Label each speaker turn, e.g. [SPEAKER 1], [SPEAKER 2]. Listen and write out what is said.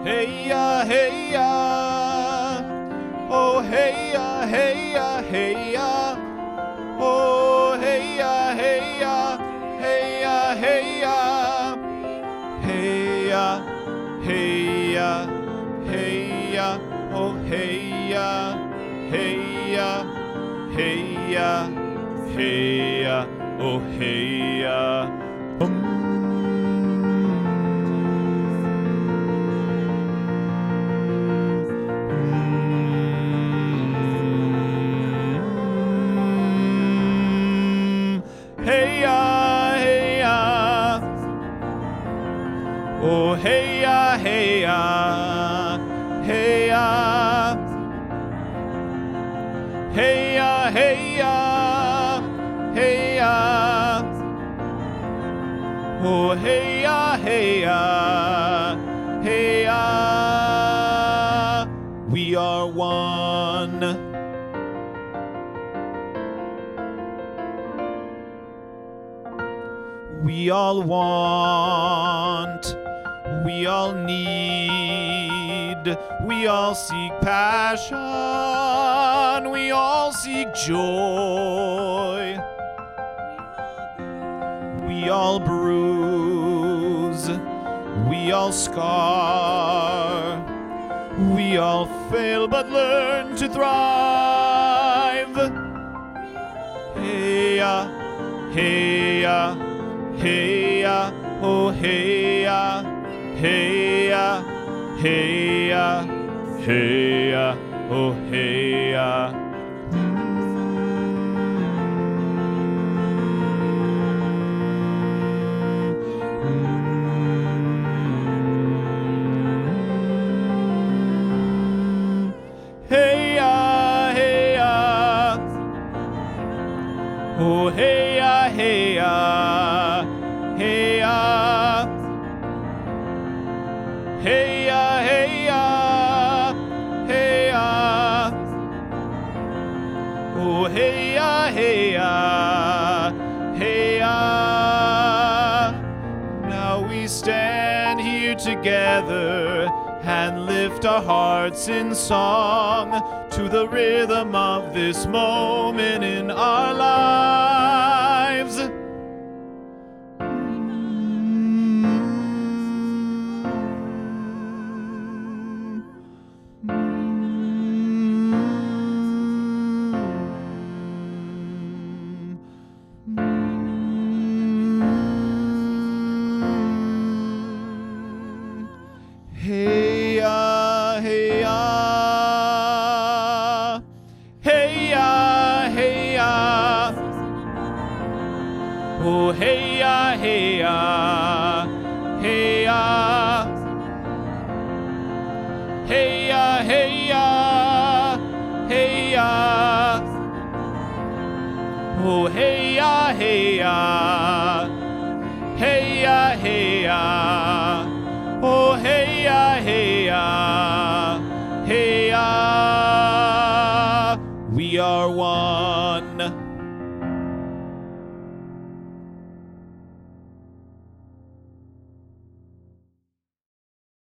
[SPEAKER 1] hey ya, hey ya. Oh hey ya, hey ya, hey ya. Oh hey ya, hey ya, hey ya, hey ya. Hey ya, hey ya, hey ya. Oh hey ya, hey ya, hey ya, hey ya. Oh hey ya. Hey ya, hey ya. Oh hey ya, hey ya. Hey ya. Hey ya, hey ya. Hey ya. Oh hey ya, hey ya. Hey ya. We are one. We all want, we all need, we all seek passion, we all seek joy. We all bruise, we all scar, we all fail but learn to thrive. Hey ya, hey ya. Hey ya, oh hey ya, hey ya, hey ya, hey ya, oh hey ya. Hey ya, hey ya. Oh hey ya, hey ya. Hey ya. Hey ya, hey ya. Hey ya. Oh hey ya, hey ya. Hey ya. Now we stand here together and lift our hearts in song to the rhythm of this moment in our lives. Hey ya, hey ya. Hey ya, hey ya. Oh hey ya, hey ya. Hey ya. Hey ya, hey ya. Hey ya. Oh hey ya, hey ya. Hey ya, hey ya. Oh hey ya, hey ya. Hey ya. We are one.